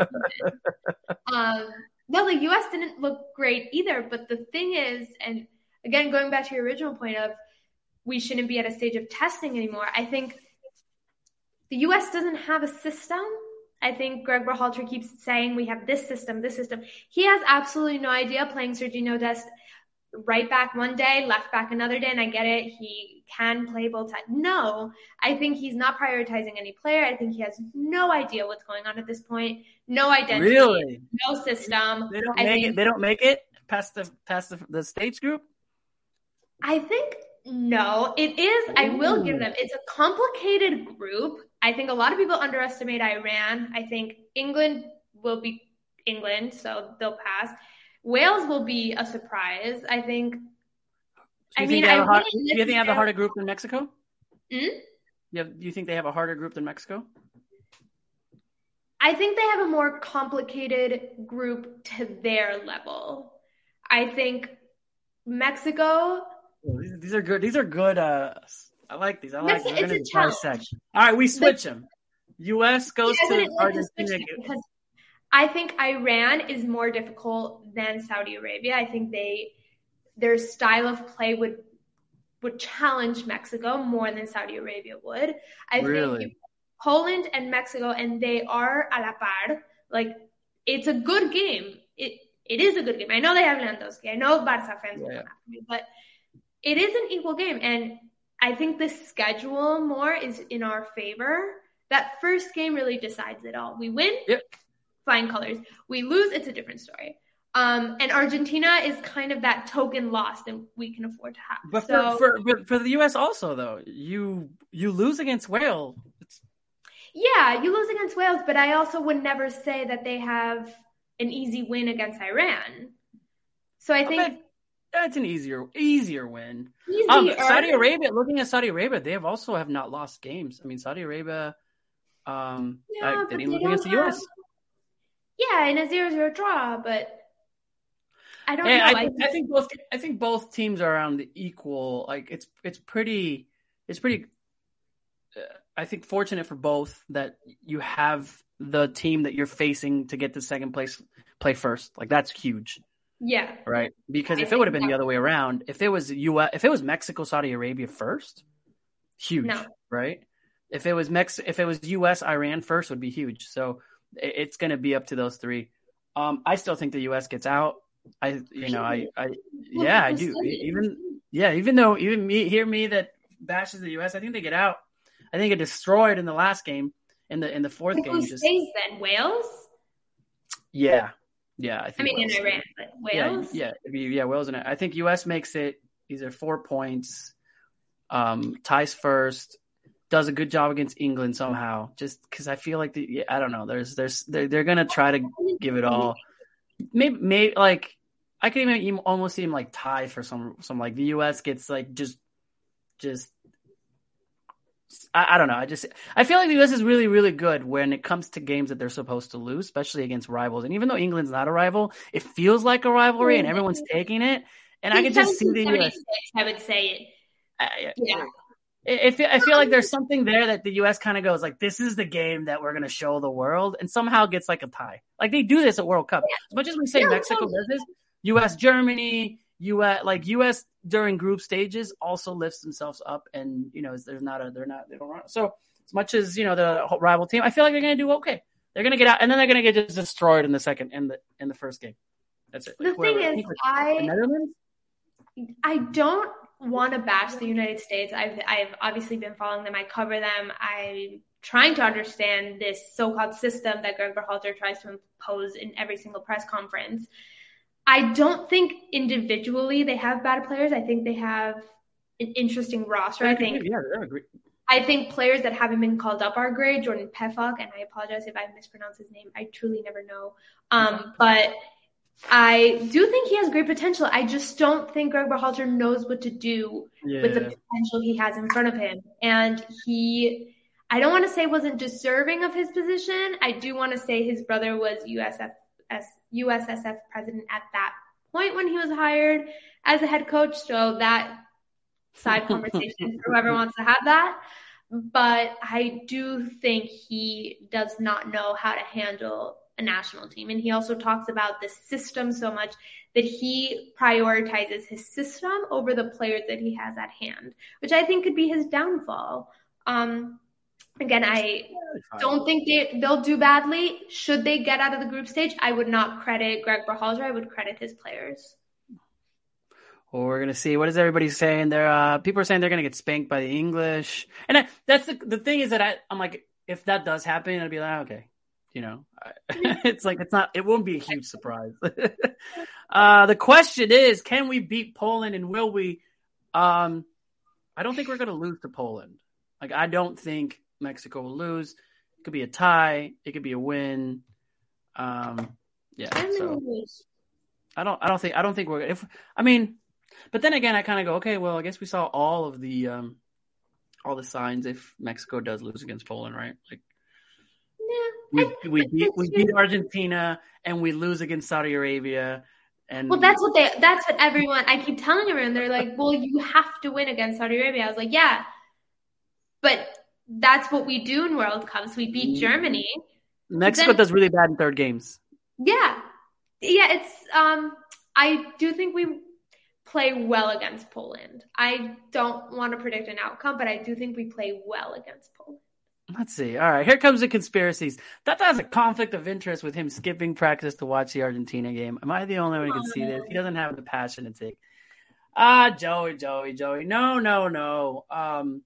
um, no, the U S didn't look great either. But the thing is, and again, going back to your original point of we shouldn't be at a stage of testing anymore. I think the U S doesn't have a system. I think Greg Berhalter keeps saying we have this system, this system. He has absolutely no idea playing Sergiño Dest right back one day, left back another day, and I get it. He can play both sides. No, I think he's not prioritizing any player. I think he has no idea what's going on at this point. No identity, really? no system. They don't I make think, it. They don't make it past the past the, the stage group. I think no. It is. Ooh. I will give them. It's a complicated group. I think a lot of people underestimate Iran. I think England will be England, so they'll pass. Wales will be a surprise. I think. So I you mean, think I hard, do you think they have a harder group than Mexico? Hmm? Yeah. Do you think they have a harder group than Mexico? I think they have a more complicated group to their level. I think Mexico. Oh, these, these are good. These are good. Uh, I like these. I like. It's, these. it's a challenge. Section. All right, we switch the, them. U S goes yeah, to Argentina. Because I think Iran is more difficult than Saudi Arabia. I think they their style of play would would challenge Mexico more than Saudi Arabia would. I really? think Poland and Mexico, and they are a la par. Like, it's a good game. It It is a good game. I know they have Lewandowski. I know Barca fans will yeah. come after me, but it is an equal game. And I think the schedule more is in our favor. That first game really decides it all. We win, yep. flying colors. We lose, it's a different story. Um, and Argentina is kind of that token loss that we can afford to have. But so, for, for, for the U S also, though, you you lose against Wales. It's... Yeah, you lose against Wales, but I also would never say that they have an easy win against Iran. So I think... I that's an easier easier win. Easier. Um, Saudi Arabia, looking at Saudi Arabia, they have also have not lost games. I mean, Saudi Arabia, um, yeah, I, they didn't lose against the U S. Yeah, in a zero zero draw, but I don't yeah, know. I, I, think, I think both. I think both teams are around the equal. Like it's it's pretty. It's pretty. Uh, I think fortunate for both that you have the team that you're facing to get to second place play first. Like that's huge. Yeah. Right. Because I if it would have been so. the other way around, if it was U S, if it was Mexico, Saudi Arabia first, huge. No. Right. If it was Mex, if it was U S, Iran first, would be huge. So it's going to be up to those three. Um, I still think the U S gets out. I, you know, I, I, yeah, I do. Even, yeah, even though even me, hear me that bashes the U S, I think they get out. I think it destroyed in the last game, in the in the fourth but game. Who just, stays then? Wales? Yeah, yeah. I, think I mean, Wales in Iran, but Wales. Yeah, yeah, yeah. Wales and I think U S makes it. These are four points. Um, ties first. Does a good job against England somehow. Just because I feel like the, I don't know. There's, there's, they're, they're gonna try to give it all. Maybe, maybe like I could even almost see him like tie for some, some like the U S gets like just, just. I, I don't know. I just I feel like the U S is really, really good when it comes to games that they're supposed to lose, especially against rivals. And even though England's not a rival, it feels like a rivalry, and everyone's taking it. And I can just see the U S. I would say it. I, yeah. I feel, I feel like there's something there that the U S kind of goes like, this is the game that we're going to show the world, and somehow gets like a tie. Like they do this at World Cup. As much as we say Mexico does this, U S, Germany, U S, like U S during group stages also lifts themselves up, and you know there's not a they're not they don't run. So as much as you know the rival team, I feel like they're going to do okay. They're going to get out, and then they're going to get just destroyed in the second in the in the first game. That's it. Like, the thing is, I, I Netherlands. I don't want to bash the United States. I've I've obviously been following them. I cover them. I'm trying to understand this so-called system that Greg Berhalter tries to impose in every single press conference. I don't think individually they have bad players. I think they have an interesting roster. I think yeah, they're great. I think players that haven't been called up are great. Jordan Pefok, and I apologize if I mispronounce his name. I truly never know. Um, but I do think he has great potential. I just don't think Greg Berhalter knows what to do Yeah. with the potential he has in front of him. And he, I don't want to say wasn't deserving of his position. I do want to say his brother was U S S F president at that point when he was hired as a head coach. So that side conversation for whoever wants to have that. But I do think he does not know how to handle a national team. And he also talks about the system so much that he prioritizes his system over the players that he has at hand, which I think could be his downfall. Um, again, I don't think they, they'll do badly. Should they get out of the group stage, I would not credit Greg Berhalter. I would credit his players. Well, we're going to see. What is everybody saying? They're, uh, people are saying they're going to get spanked by the English. And I, that's the the thing is that I, I'm like, if that does happen, I'd be like, okay. You know, it's like, it's not, it won't be a huge surprise. uh, the question is, can we beat Poland and will we? Um, I don't think we're going to lose to Poland. Like, I don't think Mexico will lose. It could be a tie. It could be a win. Um, yeah. So I don't, I don't think, I don't think we're, if, I mean, but then again, I kind of go, okay, well, I guess we saw all of the, um, all the signs if Mexico does lose against Poland, right? Like, We we beat, we beat Argentina and we lose against Saudi Arabia, and well, that's what they that's what everyone I keep telling everyone. They're like, well, you have to win against Saudi Arabia. I was like, yeah, but that's what we do in World Cups. We beat Germany. Mexico then, does really bad in third games. Yeah, yeah. It's um, I do think we play well against Poland. I don't want to predict an outcome, but I do think we play well against Poland. Let's see. All right, here comes the conspiracies. That has a conflict of interest with him skipping practice to watch the Argentina game. Am I the only one who can see this? He doesn't have the passion to take. Ah, Joey, Joey, Joey. No, no, no. Um,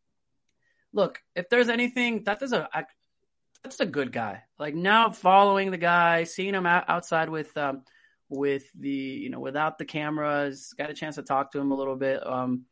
look, if there's anything, that is a that's a good guy. Like now, following the guy, seeing him out, outside with um, with the you know without the cameras, got a chance to talk to him a little bit. Um,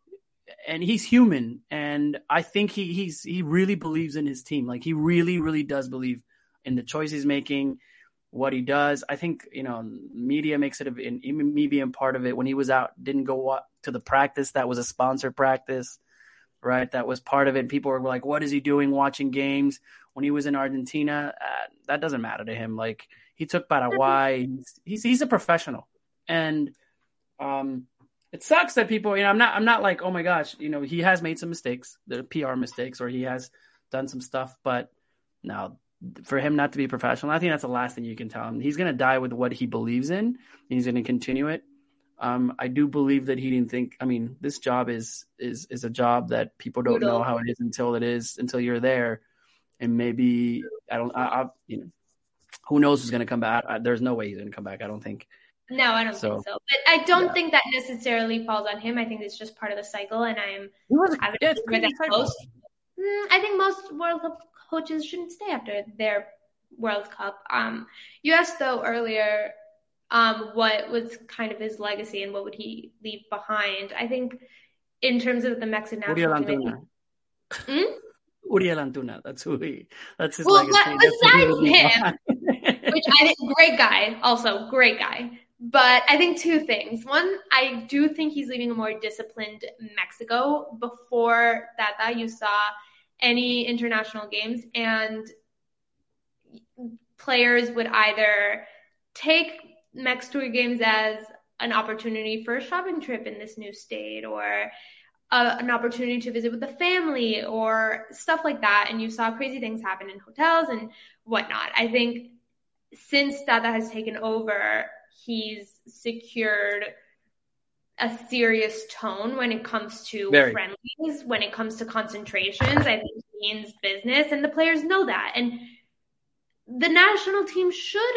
And he's human, and I think he he's he really believes in his team. Like he really, really does believe in the choice he's making, what he does. I think you know, media makes it a, in me being part of it. When he was out, didn't go to the practice that was a sponsored practice, right? That was part of it. People were like, "What is he doing watching games?" When he was in Argentina, uh, that doesn't matter to him. Like he took Paraguay. He's he's, he's a professional, and um. It sucks that people, you know, I'm not, I'm not like, oh my gosh, you know, he has made some mistakes, the P R mistakes, or he has done some stuff, but now for him not to be professional, I think that's the last thing you can tell him. He's going to die with what he believes in. And he's going to continue it. Um, I do believe that he didn't think, I mean, this job is, is, is a job that people don't know how it is until it is, until you're there. And maybe, I don't, I, I you know, who knows who's going to come back. I, there's no way he's going to come back. I don't think. No, I don't so, think so. But I don't yeah. think that necessarily falls on him. I think it's just part of the cycle, and I'm I yeah, most. Mm, I think most World Cup coaches shouldn't stay after their World Cup. Um, you asked though earlier, um, what was kind of his legacy and what would he leave behind? I think in terms of the Mexican national team. Hmm? Uriel Antuna, that's who he. That's his well, legacy. Besides him, which I think great guy, also great guy. But I think two things. One, I do think he's leaving a more disciplined Mexico. Before that, that you saw any international games and players would either take Mexico games as an opportunity for a shopping trip in this new state or uh, an opportunity to visit with the family or stuff like that. And you saw crazy things happen in hotels and whatnot. I think since Tata has taken over, he's secured a serious tone when it comes to Very. friendlies, when it comes to concentrations. I think he means business, and the players know that. And the national team should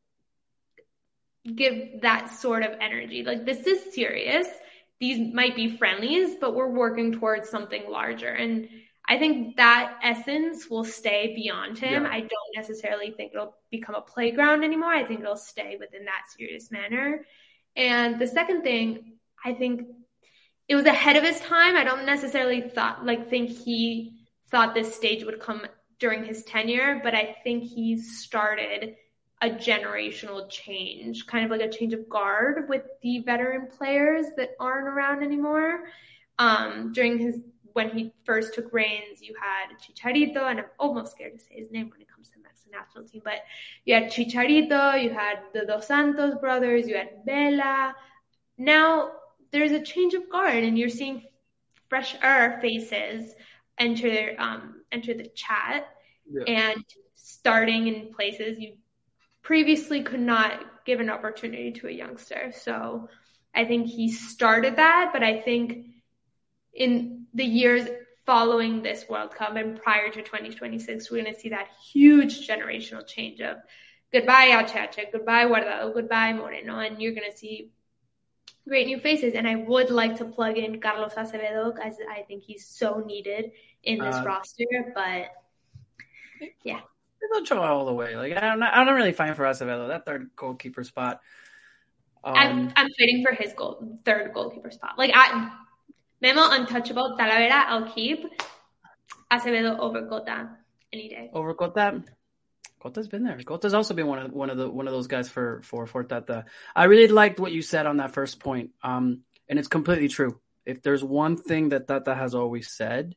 give that sort of energy. Like, this is serious. These might be friendlies, but we're working towards something larger. And I think that essence will stay beyond him. Yeah. I don't necessarily think it'll become a playground anymore. I think it'll stay within that serious manner. And the second thing, I think it was ahead of his time. I don't necessarily thought like think he thought this stage would come during his tenure, but I think he started a generational change, kind of like a change of guard with the veteran players that aren't around anymore. Um, during his when he first took reins, you had Chicharito, and I'm almost scared to say his name when it comes to the Mexican national team, but you had Chicharito, you had the Dos Santos brothers, you had Vela. Now there's a change of guard, and you're seeing fresher faces enter um, enter the chat, yeah. and starting in places you previously could not give an opportunity to a youngster. So I think he started that, but I think in the years following this World Cup and prior to twenty twenty-six, we're going to see that huge generational change of goodbye Alchacha, goodbye Guardado, goodbye Moreno, and you're going to see great new faces. And I would like to plug in Carlos Acevedo, as I think he's so needed in this uh, roster, but yeah. They'll draw all the way. Like I'm not, I'm not really fighting for Acevedo, that third goalkeeper spot. Um, I'm I'm fighting for his goal, third goalkeeper spot. Like I, Memo untouchable, Talavera I'll keep. Acevedo over Cota any day. Over Cota. Cota's been there. Cota's also been one of one of the one of those guys for for for Tata. I really liked what you said on that first point, um, and it's completely true. If there's one thing that Tata has always said,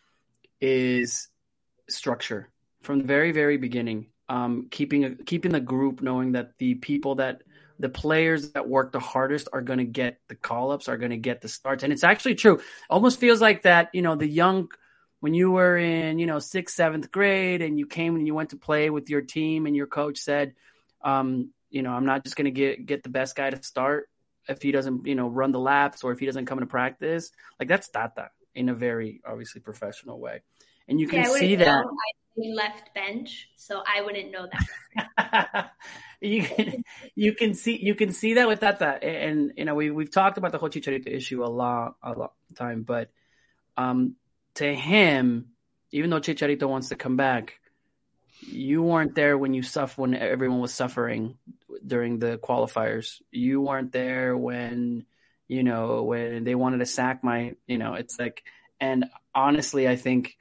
is structure from the very very beginning. Um, keeping a, keeping the group, knowing that the people that the players that work the hardest are going to get the call-ups, are going to get the starts, and it's actually true. Almost feels like that. You know, the young. When you were in, you know, sixth, seventh grade and you came and you went to play with your team and your coach said, um, you know, I'm not just going to get, get the best guy to start if he doesn't, you know, run the laps or if he doesn't come to practice. Like that's Tata in a very obviously professional way. And you can yeah, see that. I left bench, so I wouldn't know that. you can, you can see, you can see that with Tata. And, you know, we, we've talked about the whole Chicharito issue a lot, a lot of time, but, um, to him, even though Chicharito wants to come back, you weren't there when you suffer when everyone was suffering during the qualifiers. You weren't there when, you know, when they wanted to sack my, you know, it's like, and honestly, I think,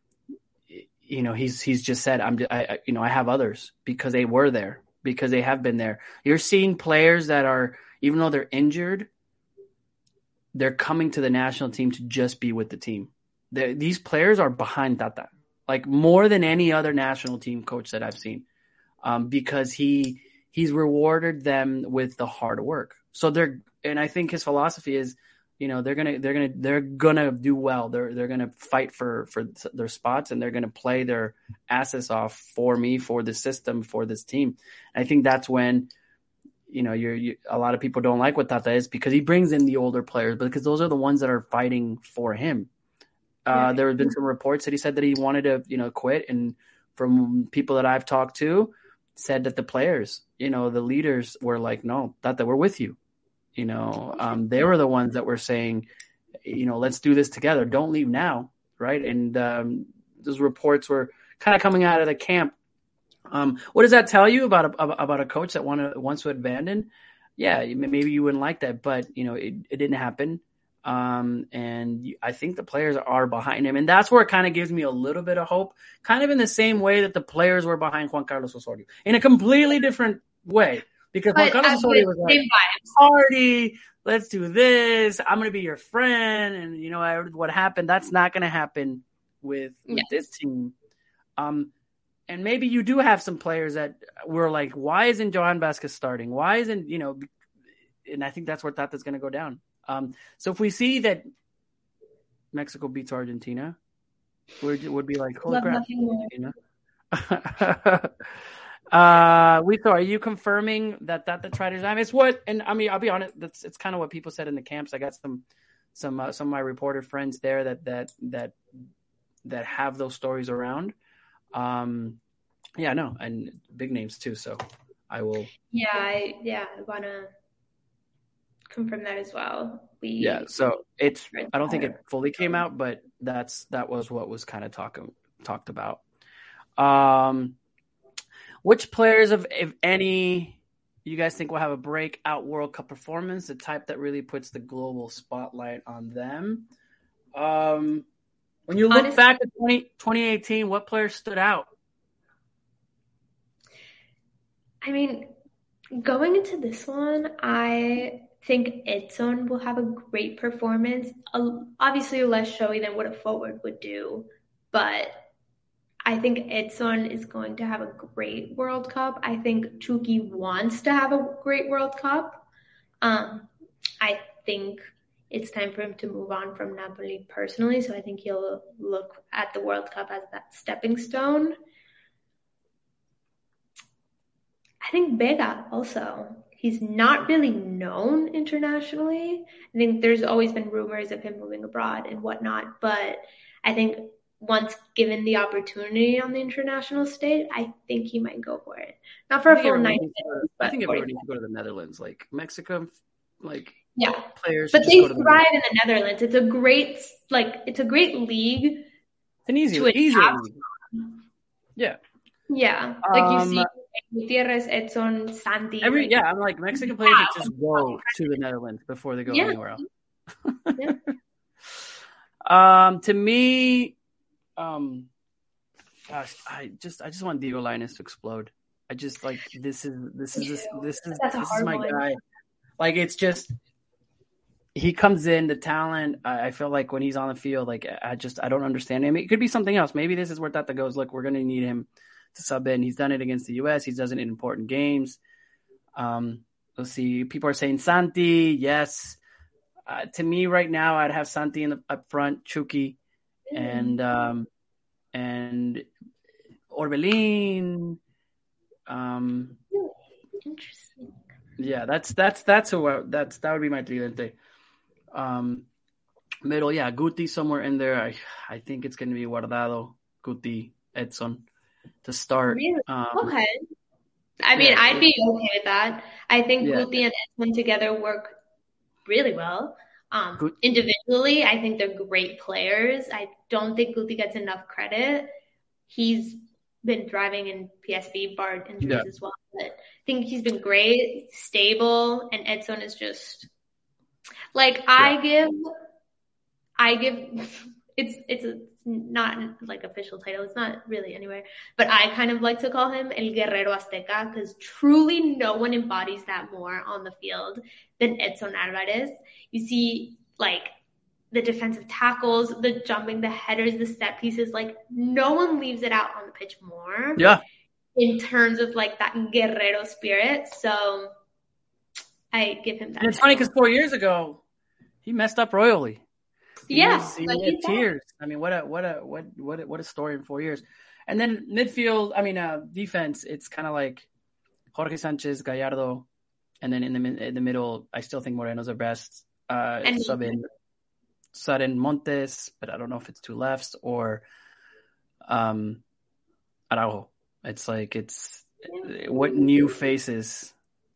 you know, he's he's just said, I'm, I, you know, I have others because they were there, because they have been there. You're seeing players that are, even though they're injured, they're coming to the national team to just be with the team. The, these players are behind Tata, like more than any other national team coach that I've seen, um, because he he's rewarded them with the hard work. So they're, and I think his philosophy is, you know, they're gonna they're gonna they're gonna do well. They're they're gonna fight for for their spots, and they're gonna play their asses off for me, for the system, for this team. And I think that's when, you know, you're you, a lot of people don't like what Tata is because he brings in the older players, but because those are the ones that are fighting for him. Uh, there have been some reports that he said that he wanted to, you know, quit. And from people that I've talked to, said that the players, you know, the leaders were like, no, Tata, we're with you. You know, um, they were the ones that were saying, you know, let's do this together. Don't leave now. Right. And um, those reports were kind of coming out of the camp. Um, what does that tell you about a, about a coach that wanted, wants to abandon? Yeah, maybe you wouldn't like that, but, you know, it, it didn't happen. Um, and I think the players are behind him. And that's where it kind of gives me a little bit of hope, kind of in the same way that the players were behind Juan Carlos Osorio, in a completely different way. Because but Juan Carlos Osorio was like, party, let's do this. I'm going to be your friend. And, you know, what happened, that's not going to happen with, with yeah. this team. Um, and maybe you do have some players that were like, why isn't Johan Vazquez starting? Why isn't, you know, and I think that's where Tata's going to go down. Um, so if we see that Mexico beats Argentina, we would be like, holy crap. You know? uh, Wito, are you confirming that that the tried to resign? It's what, and I mean, I'll be honest, that's it's kind of what people said in the camps. I got some some uh, some of my reporter friends there that that that that have those stories around. Um, yeah, no, and big names too. So I will. Yeah, I, yeah, I wanna confirm that as well. We yeah, so it's I don't think it fully came out, but that's that was what was kind of talking talked about. Um, which players, of if any, you guys think will have a breakout World Cup performance, the type that really puts the global spotlight on them? Um, when you look Honestly, back at twenty, twenty eighteen, what players stood out? I mean, going into this one, I think Edson will have a great performance. Uh, obviously, less showy than what a forward would do, but I think Edson is going to have a great World Cup. I think Chucky wants to have a great World Cup. Um, I think it's time for him to move on from Napoli personally, so I think he'll look at the World Cup as that stepping stone. I think Vega also. He's not really known internationally. I think there's always been rumors of him moving abroad and whatnot, but I think once given the opportunity on the international stage, I think he might go for it. Not for a full ninety minutes. I think everybody needs to go to the Netherlands, like Mexico, like yeah, players. But they thrive in the Netherlands. It's a great, like, it's a great league. It's an easy, easy league. Yeah. Yeah, like um, you see Gutierrez, Edson, Santi. Every like, yeah, I'm like Mexican players that just go to the Netherlands before they go yeah. anywhere else. yeah. Um, to me, um, gosh, I just I just want Diego Lainez to explode. I just like this is this is this this is That's this is my one. guy. Like it's just he comes in the talent. I, I feel like when he's on the field, like I just I don't understand him. It could be something else. Maybe this is where Tata goes. Look, we're going to need him to sub in. He's done it against the U S. He's done it in important games. Um, let's see. People are saying Santi. Yes. Uh, to me right now, I'd have Santi in the up front, Chucky, mm. and um, and Orbelin. Um, Interesting. Yeah, that's that's that's who I, that's that would be my tridente. Um, middle, yeah, Guti somewhere in there. I I think it's going to be Guardado, Guti, Edson to start. Really? Um, okay. I mean, yeah, I'd be okay with that. I think yeah. Guti and Edson together work really well. Um, Gut- individually, I think they're great players. I don't think Guti gets enough credit. He's been thriving in P S V, barred injuries yeah. as well. But I think he's been great, stable, and Edson is just like I yeah. give. I give. It's it's a, not like official title. It's not really anywhere. But I kind of like to call him El Guerrero Azteca because truly no one embodies that more on the field than Edson Alvarez. You see, like, the defensive tackles, the jumping, the headers, the set pieces. Like, no one leaves it out on the pitch more. Yeah. In terms of, like, that Guerrero spirit. So I give him that. And it's funny because four years ago, he messed up royally. He yeah, was, he had tears. I mean, what a what a what what a, what a story in four years. And then midfield, I mean, uh, defense. It's kind of like Jorge Sanchez, Gallardo, and then in the in the middle, I still think Moreno's the best. Uh, and sub in Sudden Montes, but I don't know if it's two lefts or um, Araujo. It's like it's what new faces,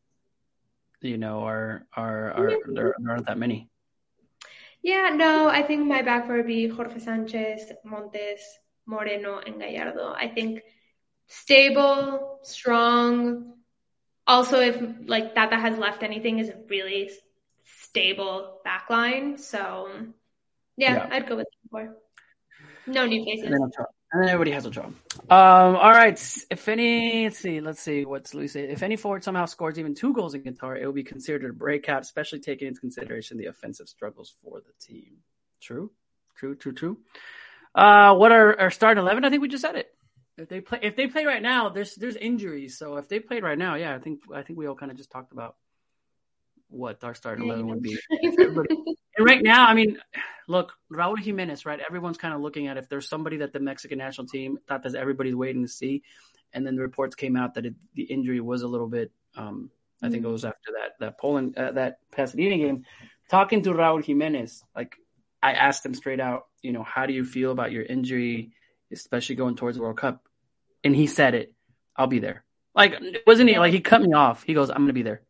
you know, are are are there, there aren't that many. Yeah, no, I think my back four would be Jorge Sanchez, Montes, Moreno, and Gallardo. I think stable, strong. Also, if like Tata has left anything, is a really stable back line. So, yeah, yeah. I'd go with that four. No new faces. And then, and then everybody has a job. Um, all right. If any, let's see, let's see what's Luis say. If any forward somehow scores even two goals in Qatar, it will be considered a breakout, especially taking into consideration the offensive struggles for the team. True, true, true, true. Uh, what are our starting eleven? I think we just said it. If they play, if they play right now, there's there's injuries. So if they played right now, yeah, I think I think we all kind of just talked about what our starting eleven would be. And right now, I mean, look, Raul Jimenez, right? Everyone's kind of looking at if there's somebody that the Mexican national team thought that everybody's waiting to see. And then the reports came out that it, the injury was a little bit, um, I mm-hmm. think it was after that, that Poland, uh, that Pasadena game. Talking to Raul Jimenez, like I asked him straight out, you know, how do you feel about your injury, especially going towards the World Cup? And he said it, I'll be there. Like, wasn't he, like he cut me off. He goes, I'm going to be there.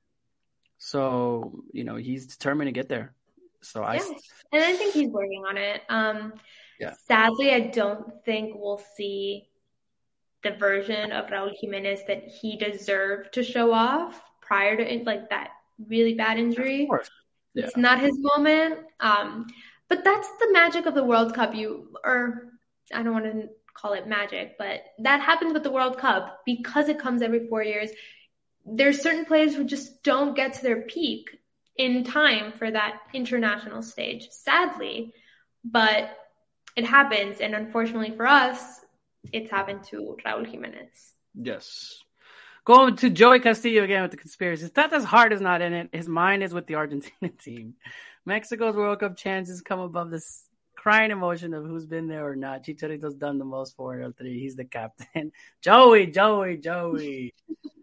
So, you know, he's determined to get there. So I, yeah. and I think he's working on it. Um, yeah. Sadly, I don't think we'll see the version of Raul Jimenez that he deserved to show off prior to like that really bad injury. Of course. Yeah. It's not his moment. Um, but that's the magic of the World Cup. You or I don't want to call it magic, but that happens with the World Cup because it comes every four years. There's certain players who just don't get to their peak in time for that international stage, sadly, but it happens. And unfortunately for us, it's happened to Raul Jimenez. Yes. Going to Joey Castillo again with the conspiracies. Tata's heart is not in it. His mind is with the Argentina team. Mexico's World Cup chances come above this crying emotion of who's been there or not. Chicharito's done the most for it. Three. He's the captain. Joey, Joey, Joey.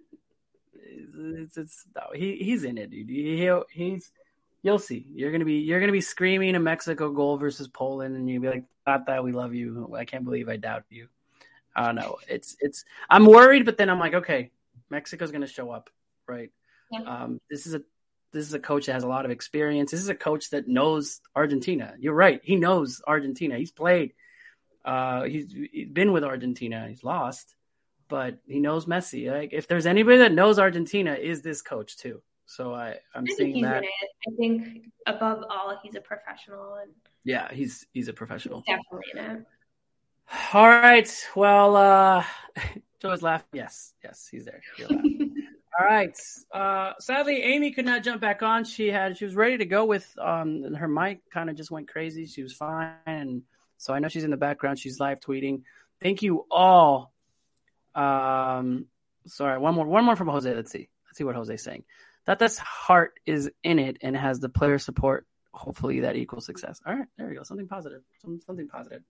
it's, it's no, he he's in it, dude. He he's you'll see. You're gonna be you're gonna be screaming a Mexico goal versus Poland, and you'll be like, "Tata, we love you. I can't believe I doubt you." I don't know. It's it's. I'm worried, but then I'm like, okay, Mexico's gonna show up, right? Yeah. Um, this is a this is a coach that has a lot of experience. This is a coach that knows Argentina. You're right. He knows Argentina. He's played. Uh, he's, he's been with Argentina. He's lost, but he knows Messi. Like, if there's anybody that knows Argentina, is this coach too? So I, I'm I seeing think he's that. in it. I think above all, he's a professional, and Yeah, he's he's a professional. he's definitely in it. All right. Well, uh, Joe's laughing. Yes, yes, he's there. You're laughing. All right. Uh, sadly, Amy could not jump back on. She had she was ready to go with um her mic kind of just went crazy. She was fine, and so I know she's in the background. She's live tweeting. Thank you all. Um, sorry, one more, one more from Jose. Let's see. Let's see what Jose's saying. Tata's heart is in it and has the player support. Hopefully that equals success. All right, there we go. Something positive. Some, something positive.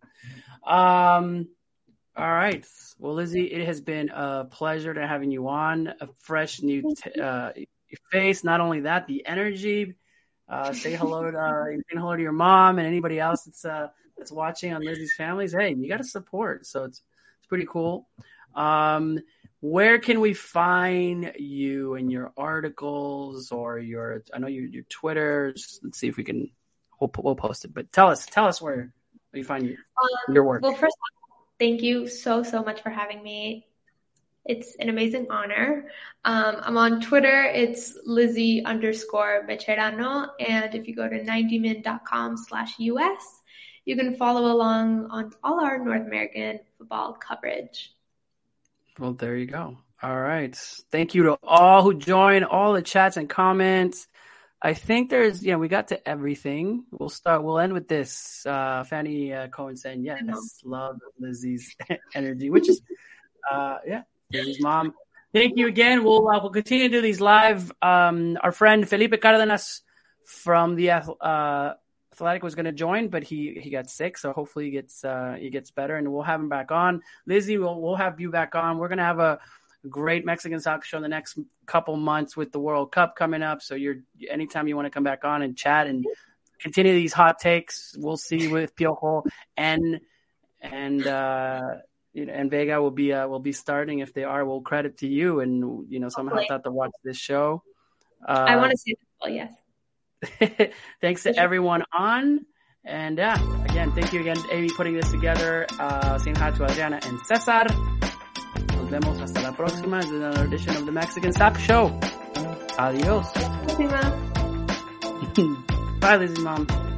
Um. All right. Well, Lizzie, it has been a pleasure to having you on. A fresh new t- uh, face. Not only that, the energy. Uh, say hello to uh, say hello to your mom and anybody else that's uh, that's watching on Lizzie's Families. Hey, you got to support. So it's it's pretty cool. Um, where can we find you and your articles or your? I know your your Twitter. Let's see if we can. We'll we'll post it. But tell us tell us where you find your, Um, your work. Well, first of all, thank you so, so much for having me. It's an amazing honor. Um, I'm on Twitter. It's Lizzie underscore Becherano. And if you go to ninety min dot com slash U S, you can follow along on all our North American football coverage. Well, there you go. All right. Thank you to all who joined, all the chats and comments. I think there's, yeah, we got to everything. We'll start, we'll end with this. Uh, Fanny uh, Cohen saying, yes, love Lizzie's energy, which is, uh, yeah, Lizzie's mom. Thank you again. We'll, uh, we'll continue to do these live. Um, our friend Felipe Cardenas from the uh, Athletic was going to join, but he, he got sick. So hopefully he gets, uh, he gets better and we'll have him back on. Lizzie, we'll, we'll have you back on. We're going to have a great Mexican soccer show in the next couple months with the World Cup coming up. So you're anytime you want to come back on and chat and continue these hot takes, we'll see with Piojo and and uh, you know, and Vega will be uh, will be starting. If they are, we'll credit to you and you know somehow thought to watch this show. Uh, I want to say that, well, yes. Thanks to everyone on. And yeah, again, thank you again, Amy, putting this together. Uh, saying hi to Adriana and Cesar. Nos vemos hasta la próxima. This is another edition of the Mexican Soccer Show. Adios. Bye, Bye, Lizzie's mom.